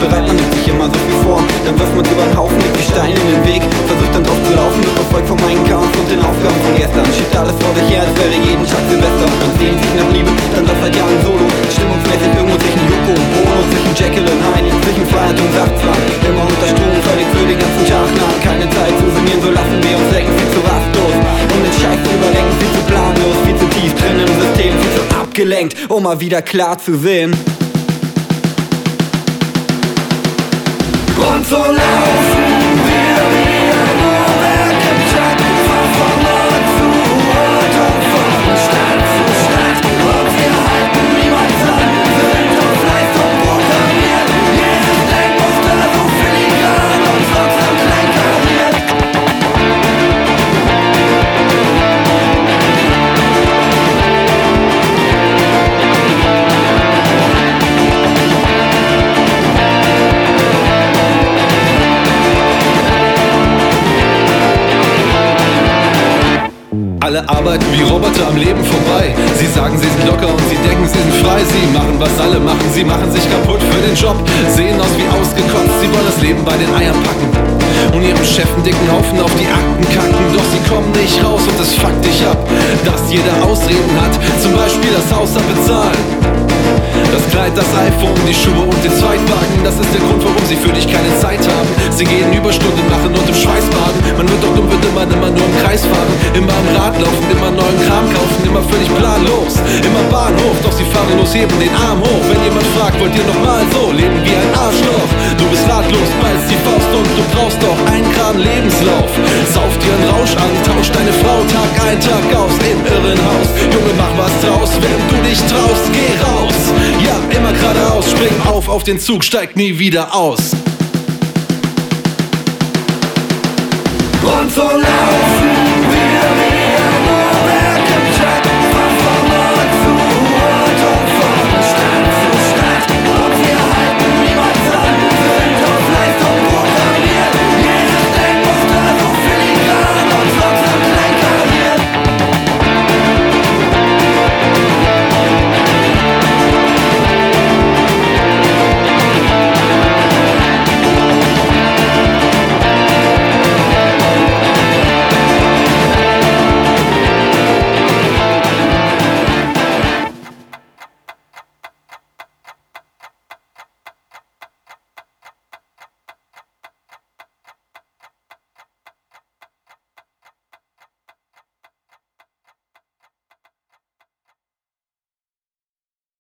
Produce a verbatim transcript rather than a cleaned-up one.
bereit, man nimmt sich immer so viel vor. Dann wirft man über den Haufen, legt die Steine in den Weg, versucht dann drauf zu laufen, wird verfolgt vom eigenen Chaos und den Aufgaben von gestern. Schiebt alles vor sich her, als wäre jeden Tag Silvester. Man sehnt sich nach Liebe, dann läuft seit Jahren solo. Stimmungsmäßig irgendwo zwischen Yoko und Bono, zwischen Jekyll und Hyde, zwischen Freiheit und Sachtswang. Immer unter Strom, völlig für den ganzen Tag nach. Keine Zeit zu sinnieren, so lassen wir uns lenken, viel zu rastlos. Und den Scheiß zu überdenken, viel zu planlos, viel zu tief drin im System, viel zu abgelenkt, um mal wieder klar zu sehen. Und so laufen wir wie ein Uhrwerk im Takt, von Ort zu Ort und von Stadt zu Stadt. Und wir halten niemals an, sind auf Leistung programmiert. Jedes Denkmuster so filigran und sorgsam klein kariert. Alle arbeiten wie Roboter am Leben vorbei. Sie sagen, sie sind locker und sie denken, sie sind frei. Sie machen, was alle machen, sie machen sich kaputt für den Job. Sehen aus wie ausgekotzt, sie wollen das Leben bei den Eiern packen und ihrem Chef einen dicken Haufen auf die Akten kacken. Doch sie kommen nicht raus und es fuckt dich ab, dass jeder Ausreden hat, zum Beispiel das Haus abbezahlen. Das Kleid, das iPhone, die Schuhe und den Zweitwagen, das ist der Grund, warum sie für dich keine Zeit haben. Sie gehen Überstunden machen und im Schweiß baden. Man wird doch dumm, wird immer, immer nur im Kreis fahren. Immer am Rad laufen, immer neuen Kram kaufen, immer völlig planlos, immer Bahnhof, doch sie fahren los, heben den Arm hoch. Wenn jemand fragt, wollt ihr nochmal so leben wie ein Arschloch? Du bist ratlos, beißt die Faust und du brauchst doch einen geraden Lebenslauf. Sauf dir einen Rausch an, tausch deine Frau Tag ein, Tag aus im Irrenhaus. Junge, mach was draus, wenn du dich traust, geh raus. Ja, immer geradeaus, spring auf auf den Zug, steig nie wieder aus. Und so laufen